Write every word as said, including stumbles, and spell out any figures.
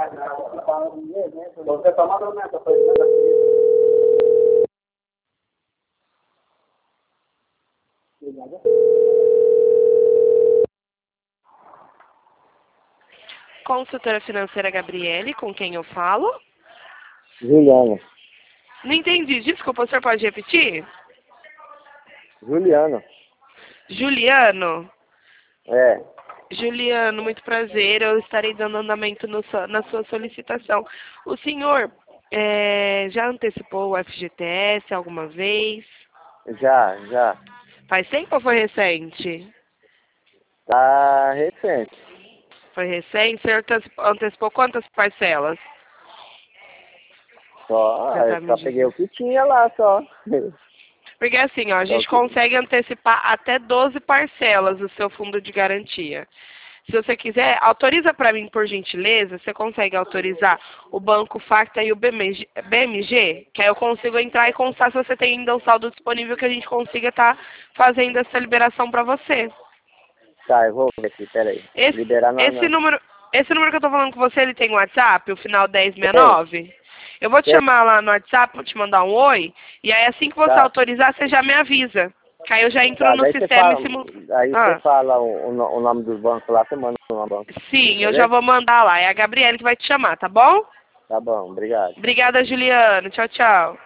Você está mandando essa para ele. Consultora financeira Gabriele, com quem eu falo? Juliano. Não entendi, desculpa, o senhor pode repetir? Juliano. Juliano? É. Juliano, muito prazer, eu estarei dando andamento no, na sua solicitação. O senhor é, já antecipou o F G T S alguma vez? Já, já. Faz tempo ou foi recente? Tá recente. Foi recente? O senhor antecipou, antecipou quantas parcelas? Só, Já tá eu me só dizendo. peguei o que tinha lá, só. Porque assim, ó, a gente Só que- consegue antecipar até doze parcelas do seu fundo de garantia. Se você quiser, autoriza para mim, por gentileza, você consegue autorizar o Banco Facta e o B M G, B M G, que aí eu consigo entrar e constar se você tem ainda um saldo disponível que a gente consiga estar fazendo essa liberação para você. Tá, eu vou ver aqui, peraí. Esse, Liberar na... esse, na... número, esse número que eu tô falando com você, ele tem um WhatsApp, o final dez sessenta e nove? Eu vou te Tem. chamar lá no WhatsApp, vou te mandar um oi, e aí assim que você Tá. autorizar, você já me avisa. Que aí eu já entro Tá, no daí você sistema fala, e simu... aí Ah, você fala o, o no- o nome dos bancos lá, você manda o nome do banco. sim, eu Beleza? já vou mandar lá. É a Gabriele que vai te chamar, tá bom? Tá bom, obrigado. Obrigada, Juliano. Tchau, tchau.